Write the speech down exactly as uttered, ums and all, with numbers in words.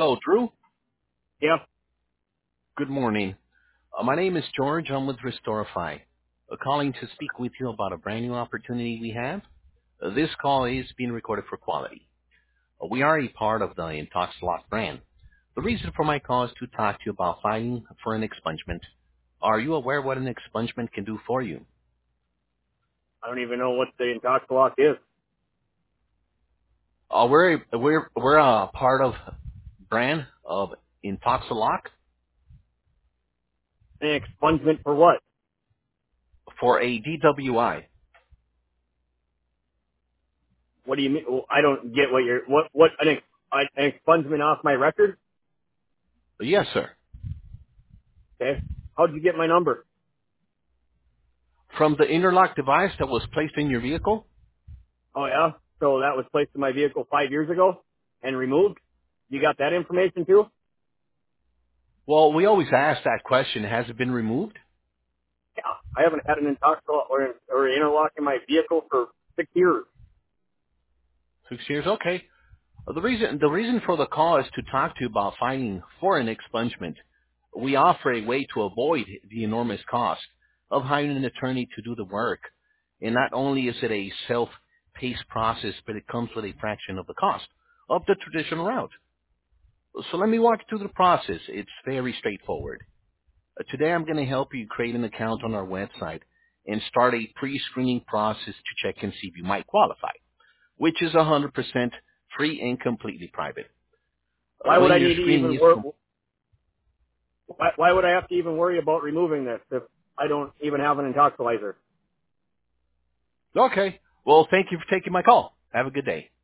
Hello, Drew. Yeah. Good morning. Uh, my name is George. I'm with Restorify. Uh, calling to speak with you about a brand new opportunity we have. Uh, this call is being recorded for quality. Uh, we are a part of the IntoxLock brand. The reason for my call is to talk to you about filing for an expungement. Are you aware what an expungement can do for you? I don't even know what the Intoxalock is. Uh, we're we're we're a part of brand of IntoxLock An expungement for what? for a D W I. What do you mean? Well, I don't get what you're, what, what, an, ex, an expungement off my record? Yes, sir. Okay. How'd you get my number? From the interlock device that was placed in your vehicle? Oh yeah? So that was placed in my vehicle five years ago and removed? You got that information too? Well, we always ask that question. Has it been removed? Yeah. I haven't had an Intoxalock or, or interlock in my vehicle for six years. Six years? Okay. Well, the reason the reason for the call is to talk to you about filing for an expungement. We offer a way to avoid the enormous cost of hiring an attorney to do the work. And not only is it a self-paced process, but it comes with a fraction of the cost of the traditional route. So let me walk you through the process. It's very straightforward. Uh, Today I'm going to help you create an account on our website and start a pre-screening process to check and see if you might qualify, which is one hundred percent free and completely private. Uh, Why would when I your need to screening even is work? com- Why, why would I have to even worry about removing this if I don't even have an Intoxilizer? okay, well, thank you for taking my call. Have a good day.